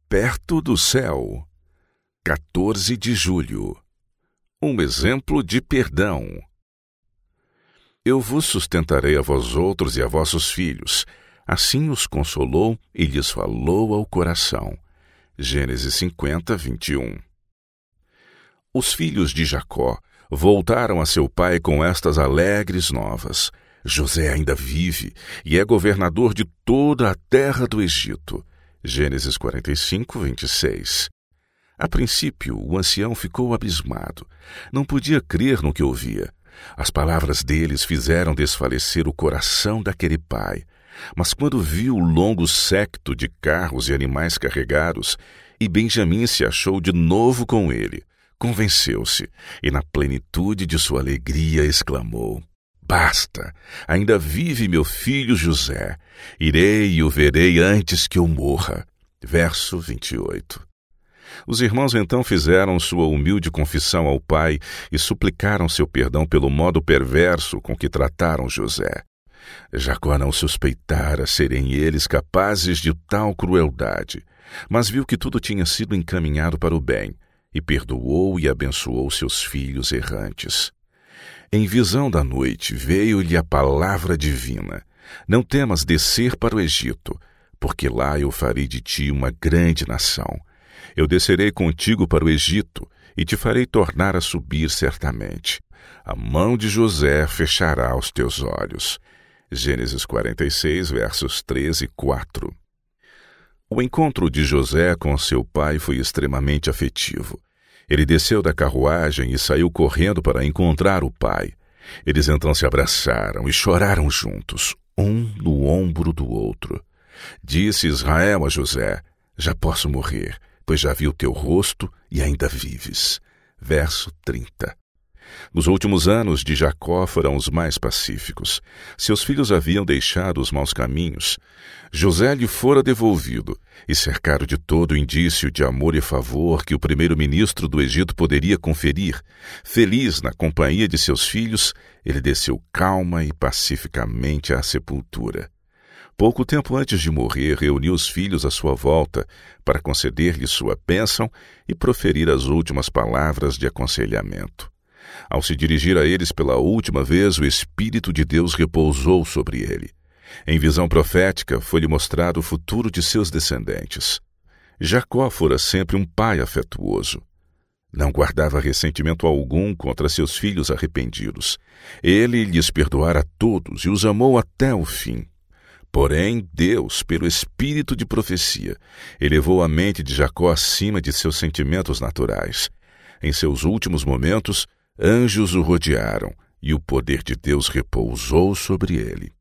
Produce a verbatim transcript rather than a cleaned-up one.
perto do céu. quatorze de julho. Um exemplo de perdão. Eu vos sustentarei a vós outros e a vossos filhos. Assim os consolou e lhes falou ao coração. Gênesis cinquenta, vinte e um. Os filhos de Jacó voltaram a seu pai com estas alegres novas. José ainda vive e é governador de toda a terra do Egito. Gênesis quarenta e cinco, vinte e seis. A princípio, o ancião ficou abismado. Não podia crer no que ouvia. As palavras deles fizeram desfalecer o coração daquele pai. Mas quando viu o longo séquito de carros e animais carregados, e Benjamim se achou de novo com ele, convenceu-se, e na plenitude de sua alegria exclamou: Basta! Ainda vive meu filho José. Irei e o verei antes que eu morra. Verso vinte e oito. Os irmãos então fizeram sua humilde confissão ao pai e suplicaram seu perdão pelo modo perverso com que trataram José. Jacó não suspeitara serem eles capazes de tal crueldade, mas viu que tudo tinha sido encaminhado para o bem, e perdoou e abençoou seus filhos errantes. Em visão da noite veio-lhe a palavra divina: Não temas descer para o Egito, porque lá eu farei de ti uma grande nação. Eu descerei contigo para o Egito e te farei tornar a subir certamente. A mão de José fechará os teus olhos. Gênesis quarenta e seis, versos treze e quatro. O encontro de José com seu pai foi extremamente afetivo. Ele desceu da carruagem e saiu correndo para encontrar o pai. Eles então se abraçaram e choraram juntos, um no ombro do outro. Disse Israel a José: Já posso morrer, pois já vi o teu rosto e ainda vives. Verso trinta. Os últimos anos de Jacó foram os mais pacíficos. Seus filhos haviam deixado os maus caminhos. José lhe fora devolvido, e cercado de todo indício de amor e favor que o primeiro-ministro do Egito poderia conferir, feliz na companhia de seus filhos, ele desceu calma e pacificamente à sepultura. Pouco tempo antes de morrer, reuniu os filhos à sua volta para conceder-lhe sua bênção e proferir as últimas palavras de aconselhamento. Ao se dirigir a eles pela última vez, o Espírito de Deus repousou sobre ele. Em visão profética, foi-lhe mostrado o futuro de seus descendentes. Jacó fora sempre um pai afetuoso. Não guardava ressentimento algum contra seus filhos arrependidos. Ele lhes perdoara todos e os amou até o fim. Porém, Deus, pelo espírito de profecia, elevou a mente de Jacó acima de seus sentimentos naturais. Em seus últimos momentos, anjos o rodearam e o poder de Deus repousou sobre ele.